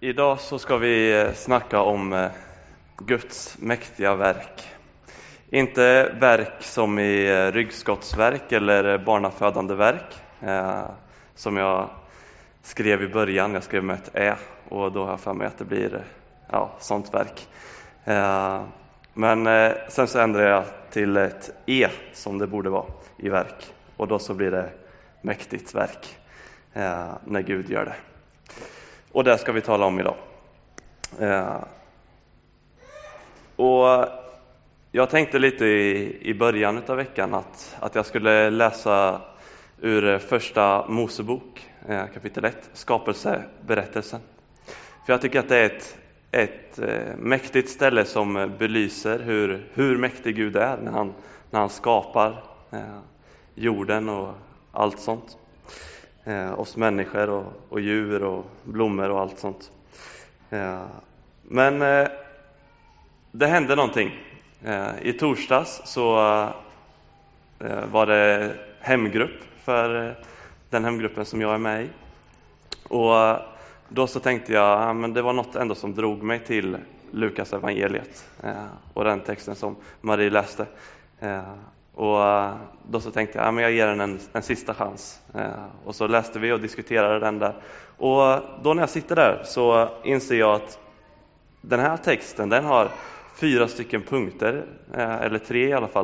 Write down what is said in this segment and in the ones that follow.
Idag så ska vi snacka om Guds mäktiga verk. Inte verk som i ryggskottsverk eller barnafödande verk, som jag skrev i början. Jag skrev med ett ä och då har jag för mig att det blir sånt verk. Men sen så ändrade jag till ett e som det borde vara i verk. Och då så blir det mäktigt verk när Gud gör det. Och det ska vi tala om idag. Och jag tänkte lite i början av veckan att jag skulle läsa ur första Mosebok, kapitel 1, skapelseberättelsen. För jag tycker att det är ett mäktigt ställe som belyser hur mäktig Gud är när han skapar jorden och allt sånt. Oss människor och djur och blommor och allt sånt. Men det hände någonting. I torsdags så var det hemgrupp för den hemgruppen som jag är med i. Och då så tänkte jag, men det var något ändå som drog mig till Lukas evangeliet och den texten som Marie läste. Och då så tänkte jag, men jag ger den en sista chans. Och så läste vi och diskuterade den där. Och då när jag sitter där så inser jag att den här texten, den har 4 stycken punkter, eller 3 i alla fall,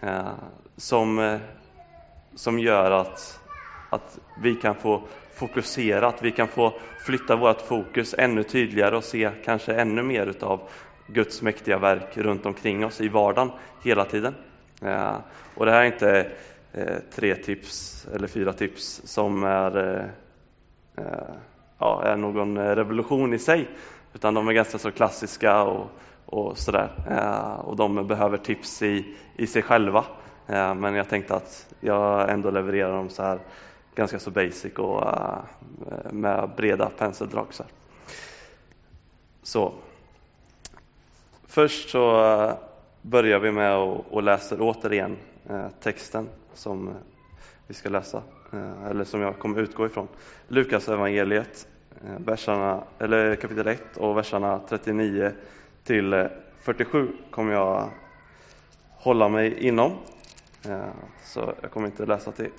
som gör att vi kan få fokusera, att vi kan få flytta vårt fokus ännu tydligare och se kanske ännu mer utav Guds mäktiga verk runt omkring oss i vardagen hela tiden. Och det här är inte 3 tips eller 4 tips som är någon revolution i sig, utan de är ganska så klassiska och sådär. Och de behöver tips i sig själva. Men jag tänkte att jag ändå levererar dem så här ganska så basic och med breda penseldrag. Så först så börjar vi med att läsa återigen texten som vi ska läsa, eller som jag kommer utgå ifrån. Lukas evangeliet, kapitel 1 och verserna 39 till 47 kommer jag hålla mig inom. Så jag kommer inte läsa till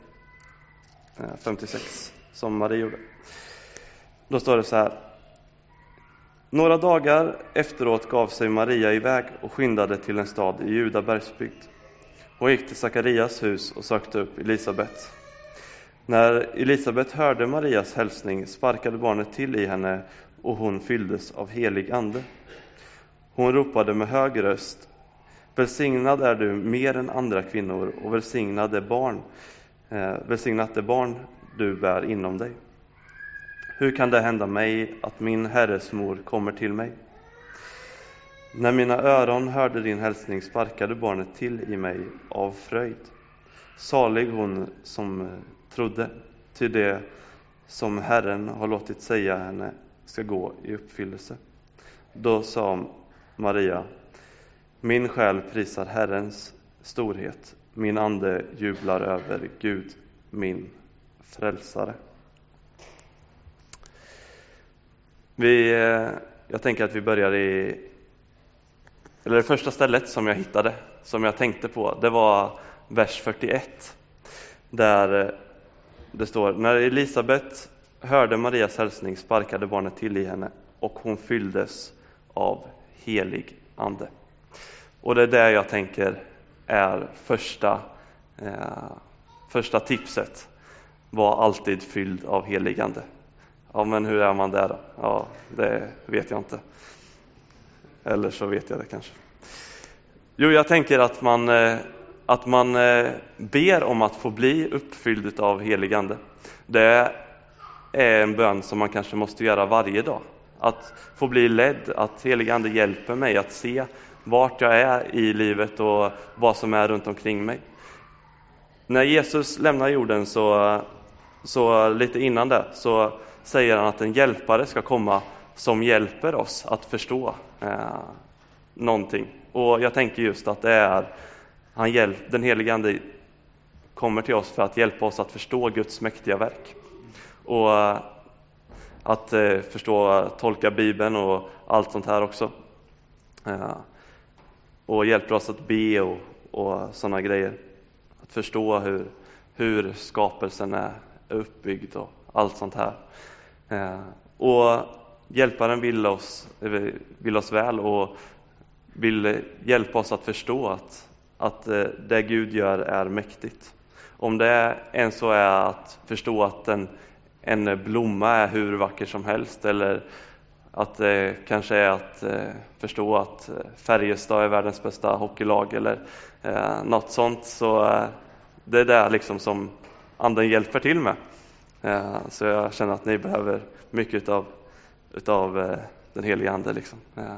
56 som Marie gjorde. Då står det så här: Några dagar efteråt gav sig Maria iväg och skyndade till en stad i Juda bergsbygd. Hon gick till Sakarias hus och sökte upp Elisabet. När Elisabet hörde Marias hälsning sparkade barnet till i henne och hon fylldes av helig ande. Hon ropade med hög röst: Välsignad är du mer än andra kvinnor och välsignat det barn du bär inom dig. Hur kan det hända mig att min herres mor kommer till mig? När mina öron hörde din hälsning sparkade barnet till i mig av fröjd. Salig hon som trodde, till det som Herren har låtit säga henne ska gå i uppfyllelse. Då sa Maria: Min själ prisar Herrens storhet, min ande jublar över Gud, min frälsare. Jag tänker att vi börjar det första stället som jag hittade, som jag tänkte på, det var vers 41. Där det står: När Elisabet hörde Marias hälsning sparkade barnet till i henne och hon fylldes av helig ande. Och det är det jag tänker är första tipset. Var alltid fylld av helig ande. Ja, men hur är man där då? Ja, det vet jag inte. Eller så vet jag det kanske. Jo, jag tänker att man ber om att få bli uppfylld av helig ande. Det är en bön som man kanske måste göra varje dag. Att få bli ledd, att helig ande hjälper mig att se vart jag är i livet och vad som är runt omkring mig. När Jesus lämnar jorden så lite innan det så säger han att en hjälpare ska komma som hjälper oss att förstå någonting. Och jag tänker just att det är den helige ande kommer till oss för att hjälpa oss att förstå Guds mäktiga verk. Och att förstå, tolka Bibeln och allt sånt här också. Och hjälper oss att be och sådana grejer. Att förstå hur skapelsen är uppbyggd och allt sånt här. Och hjälparen vill oss väl och vill hjälpa oss att förstå att det Gud gör är mäktigt. Om det än så är att förstå att en blomma är hur vacker som helst, eller att det kanske är att förstå att Färjestad är världens bästa hockeylag eller något sånt, så det är det liksom som anden hjälper till med. Så jag känner att ni behöver mycket utav den heliga ande liksom.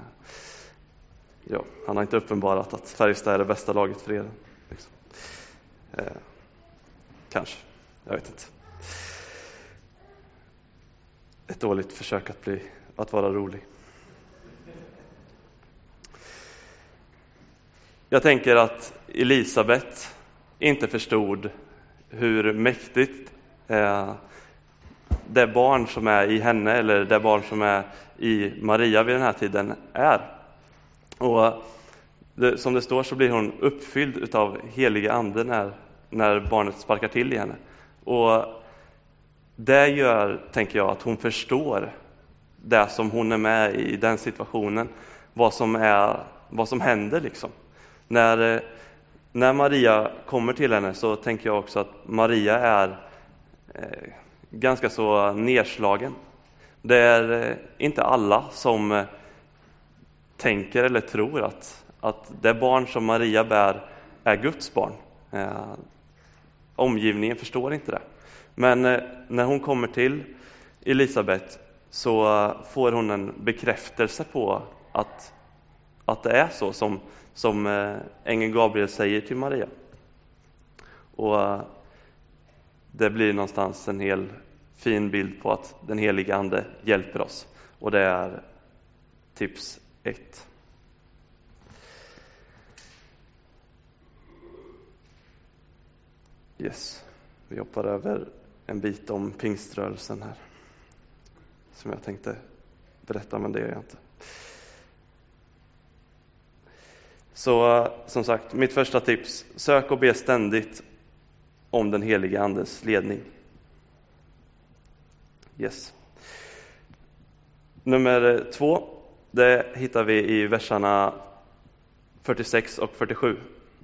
Ja, han har inte uppenbarat att Färjestad är det bästa laget för er. Liksom. Kanske, jag vet inte. Ett dåligt försök att vara rolig. Jag tänker att Elisabet inte förstod hur mäktigt det barn som är i henne, eller det barn som är i Maria vid den här tiden är. Och som det står så blir hon uppfylld utav heliga ande när barnet sparkar till i henne. Och det gör, tänker jag, att hon förstår det som hon är med i den situationen. Vad som händer liksom. När Maria kommer till henne så tänker jag också att Maria är ganska så nedslagen. Det är inte alla som tänker eller tror att det barn som Maria bär är Guds barn. Omgivningen förstår inte det. Men när hon kommer till Elisabet så får hon en bekräftelse på att det är så som ängeln Gabriel säger till Maria. Och det blir någonstans en hel fin bild på att den heliga ande hjälper oss. Och det är tips 1. Yes. Vi hoppar över en bit om pingströrelsen här. Som jag tänkte berätta, men det gör jag inte. Så som sagt, mitt första tips. Sök och be ständigt om den heliga andes ledning. Yes. Nummer 2. Det hittar vi i verserna 46 och 47.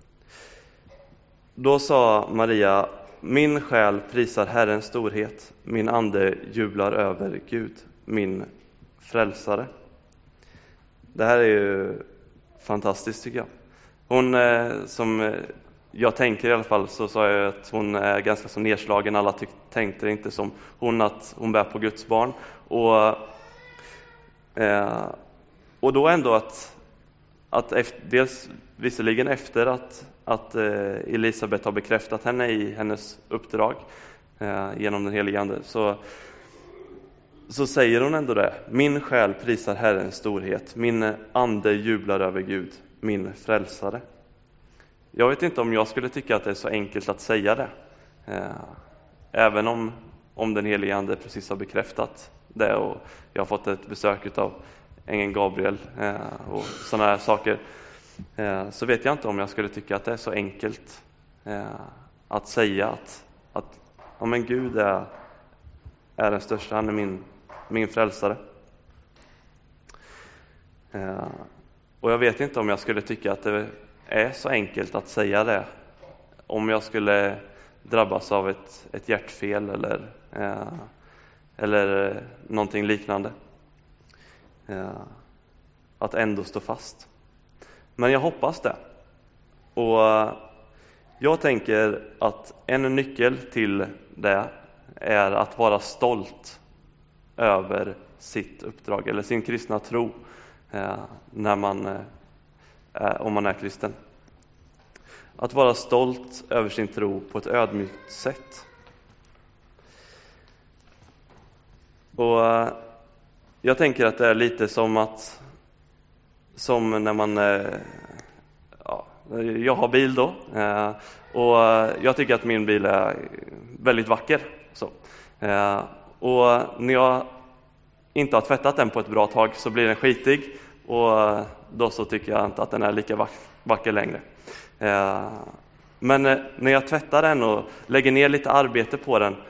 Då sa Maria: min själ prisar Herrens storhet, min ande jublar över Gud, min frälsare. Det här är ju fantastiskt tycker jag. Hon, som jag tänker i alla fall, så sa jag att hon är ganska så nedslagen. Alla tänkte inte som hon, att hon bär på Guds barn. Och då ändå att dels visserligen efter att Elisabet har bekräftat henne i hennes uppdrag genom den helige ande, så säger hon ändå det: min själ prisar Herrens storhet, min ande jublar över Gud, min frälsare. Jag vet inte om jag skulle tycka att det är så enkelt att säga det, även om den helige ande precis har bekräftat det och jag har fått ett besök av ängeln Gabriel och sådana här saker, så vet jag inte om jag skulle tycka att det är så enkelt att säga att ja, men Gud är den största, han är min frälsare. Och jag vet inte om jag skulle tycka att det är så enkelt att säga det om jag skulle drabbas av ett hjärtfel eller någonting liknande. Att ändå stå fast. Men jag hoppas det. Och jag tänker att en nyckel till det är att vara stolt över sitt uppdrag eller sin kristna tro om man är kristen. Att vara stolt över sin tro på ett ödmjukt sätt. Och jag tänker att det är lite som när man jag har bil då, och jag tycker att min bil är väldigt vacker så. Och när jag inte har tvättat den på ett bra tag så blir den skitig, och då så tycker jag inte att den är lika vacker längre. Men när jag tvättar den och lägger ner lite arbete på den,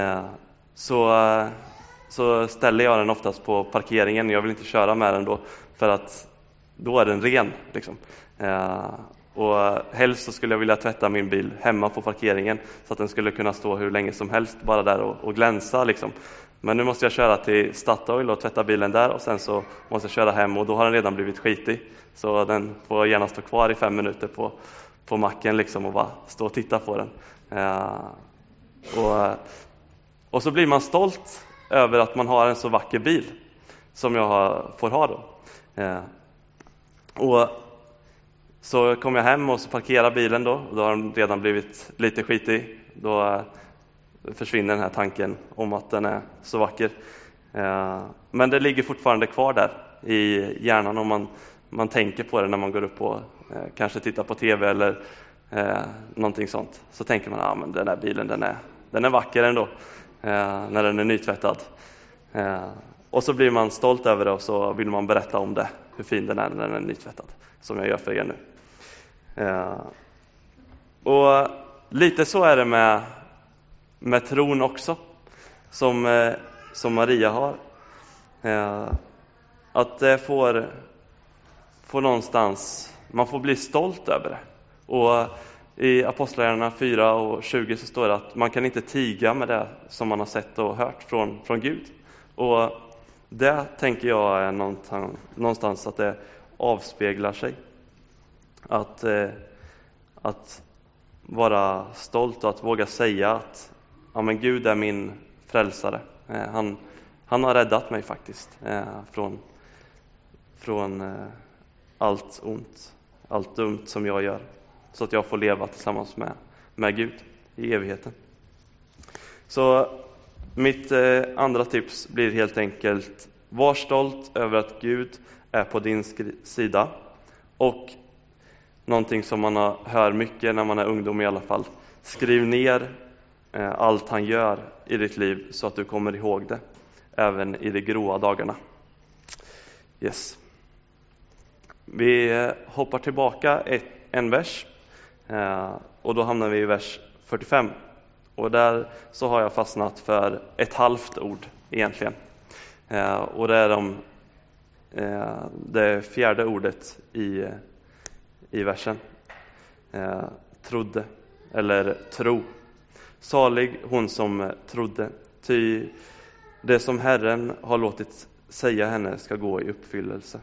så ställer jag den oftast på parkeringen. Jag vill inte köra med den då, för att då är den ren liksom. Och helst så skulle jag vilja tvätta min bil hemma på parkeringen, så att den skulle kunna stå hur länge som helst bara där och glänsa liksom. Men nu måste jag köra till Statoil och tvätta bilen där, och sen så måste jag köra hem, och då har den redan blivit skitig. Så den får gärna stå kvar i 5 minuter på macken liksom, och bara stå och titta på den. Och så blir man stolt över att man har en så vacker bil som jag får ha då. Och så kommer jag hem och så parkerar bilen då, och då har den redan blivit lite skitig. Då försvinner den här tanken om att den är så vacker. Men det ligger fortfarande kvar där i hjärnan, om man tänker på det när man går upp och kanske tittar på tv eller någonting sånt. Så tänker man, men den här bilen den är vacker ändå när den är nytvättad. Och så blir man stolt över det, och så vill man berätta om det, hur fin den är när den är nytvättad, som jag gör för er nu. Och lite så är det med tron också, som Maria har. Att det får någonstans, man får bli stolt över det. Och i Apostlagärningarna 4:20 så står det att man kan inte tiga med det som man har sett och hört från Gud. Och det tänker jag är någonstans att det avspeglar sig. Att vara stolt och att våga säga att men Gud är min frälsare. Han har räddat mig faktiskt från allt ont, allt dumt som jag gör, så att jag får leva tillsammans med Gud i evigheten. Så mitt andra tips blir helt enkelt: var stolt över att Gud är på din sida. Och någonting som man hör mycket när man är ungdom i alla fall: skriv ner allt han gör i ditt liv, så att du kommer ihåg det även i de gråa dagarna. Yes. Vi hoppar tillbaka en vers, och då hamnar vi i vers 45. Och där så har jag fastnat för ett halvt ord egentligen. Och det är det fjärde ordet i versen. Trodde, eller tro. Salig hon som trodde, ty det som Herren har låtit säga henne ska gå i uppfyllelse.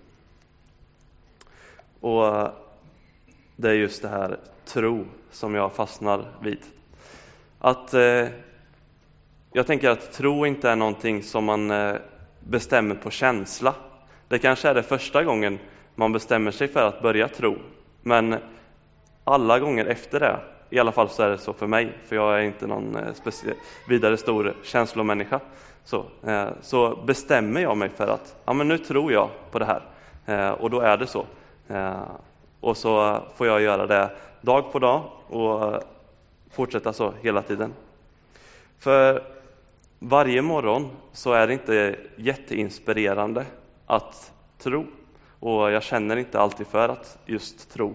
Och det är just det här tro som jag fastnar vid. Att jag tänker att tro inte är någonting som man bestämmer på känsla. Det kanske är det första gången man bestämmer sig för att börja tro. Men alla gånger efter det, i alla fall så är det så för mig, för jag är inte någon vidare stor känslomänniska, så bestämmer jag mig för att men nu tror jag på det här, och då är det så. Och så får jag göra det dag på dag och fortsätta så hela tiden. För varje morgon så är det inte jätteinspirerande att tro, och jag känner inte alltid för att just tro.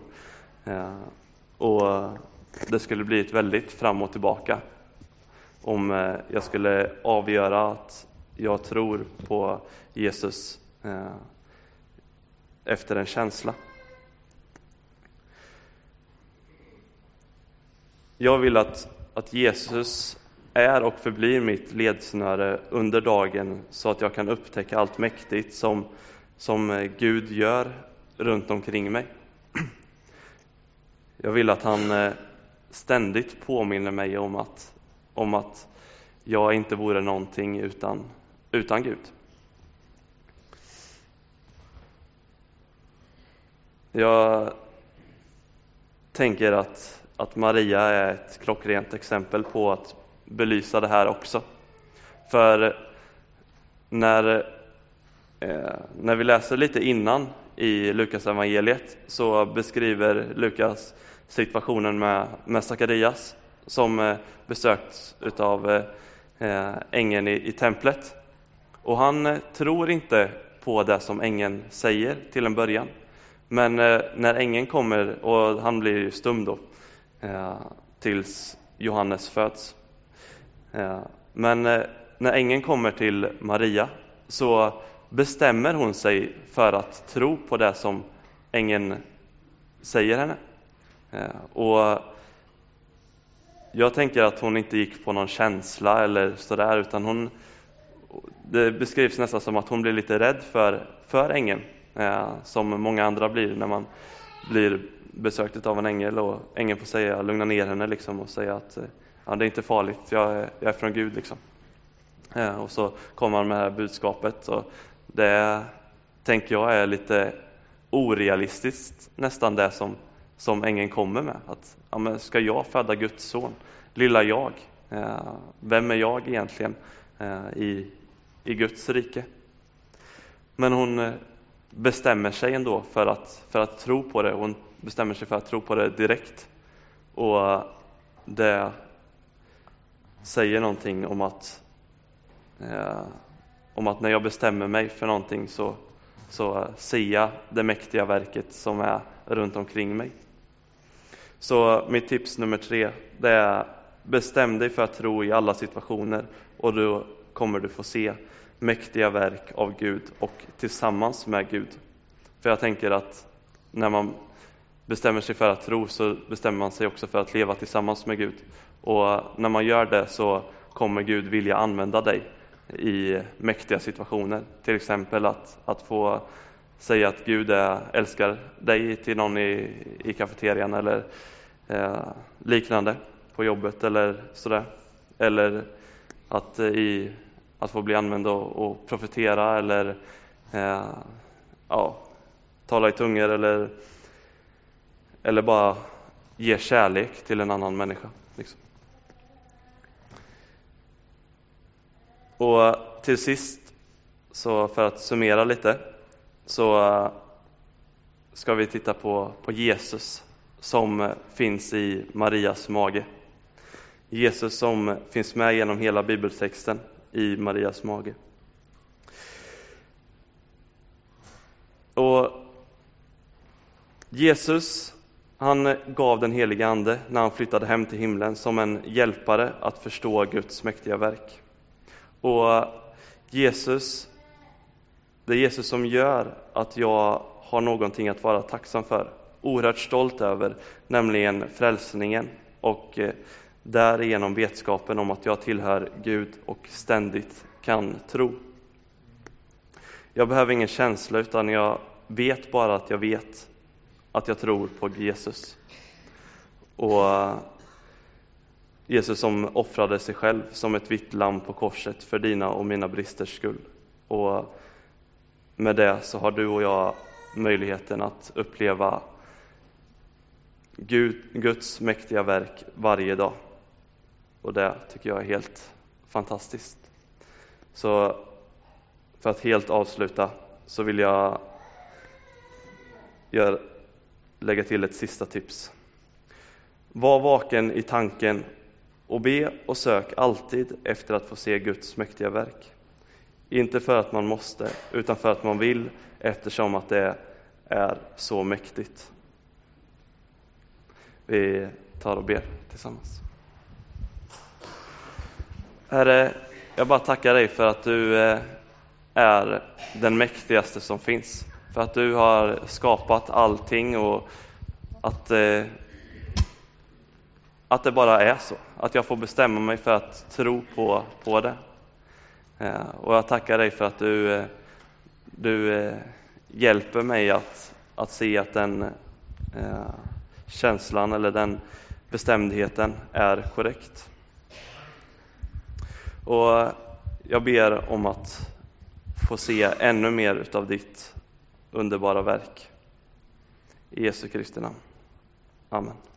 Och det skulle bli ett väldigt fram och tillbaka om jag skulle avgöra att jag tror på Jesus efter en känsla. Jag vill att Jesus är och förblir mitt ledsnöre under dagen, så att jag kan upptäcka allt mäktigt som Gud gör runt omkring mig. Jag vill att han ständigt påminner mig om att jag inte vore någonting utan Gud. Jag tänker att Maria är ett klockrent exempel på att belysa det här också. För när vi läser lite innan i Lukas evangeliet, så beskriver Lukas situationen med Sakarias, som besökts utav ängeln i templet. Och han tror inte på det som ängeln säger till en början. Men när ängeln kommer, och han blir ju stum då, tills Johannes föds. Men när ängeln kommer till Maria så bestämmer hon sig för att tro på det som ängeln säger henne. Och jag tänker att hon inte gick på någon känsla eller sådär, utan det beskrivs nästan som att hon blir lite rädd för ängeln, som många andra blir när man blir besökt av en ängel, och ängeln får lugna ner henne liksom, och säga att det är inte farligt, jag är från Gud liksom. Och så kommer han med det här budskapet, och det tänker jag är lite orealistiskt, nästan det som ängeln kommer med. Att men ska jag föda Guds son? Lilla jag. Vem är jag egentligen i Guds rike? Men hon bestämmer sig ändå för att tro på det. Hon bestämmer sig för att tro på det direkt. Och det säger någonting om att när jag bestämmer mig för någonting så ser jag det mäktiga verket som är runt omkring mig. Så mitt tips nummer 3, det är: bestäm dig för att tro i alla situationer, och då kommer du få se mäktiga verk av Gud och tillsammans med Gud. För jag tänker att när man bestämmer sig för att tro, så bestämmer man sig också för att leva tillsammans med Gud. Och när man gör det så kommer Gud vilja använda dig i mäktiga situationer. Till exempel att få säga att Gud älskar dig till någon i kafeterian eller liknande på jobbet eller sådär. Eller att få bli använd och profetera eller tala i tungor eller bara ge kärlek till en annan människa liksom. Och till sist, så för att summera lite, så ska vi titta på Jesus som finns i Marias mage. Jesus som finns med genom hela bibeltexten i Marias mage. Och Jesus, han gav den helige ande när han flyttade hem till himlen som en hjälpare att förstå Guds mäktiga verk. Och det är Jesus som gör att jag har någonting att vara tacksam för, oerhört stolt över, nämligen frälsningen och därigenom vetskapen om att jag tillhör Gud och ständigt kan tro. Jag behöver ingen känsla, utan jag vet bara att jag vet att jag tror på Jesus. Och Jesus som offrade sig själv som ett vitt lamm på korset för dina och mina bristers skull. Och med det så har du och jag möjligheten att uppleva Guds mäktiga verk varje dag. Och det tycker jag är helt fantastiskt. Så för att helt avsluta så vill jag lägga till ett sista tips. Var vaken i tanken och be och sök alltid efter att få se Guds mäktiga verk. Inte för att man måste, utan för att man vill, eftersom att det är så mäktigt. Vi tar och ber tillsammans. Herre, jag bara tackar dig för att du är den mäktigaste som finns. För att du har skapat allting och att det bara är så. Att jag får bestämma mig för att tro på det. Och jag tackar dig för att du hjälper mig att se att den känslan eller den bestämdheten är korrekt. Och jag ber om att få se ännu mer utav ditt underbara verk. I Jesu Kristi namn. Amen.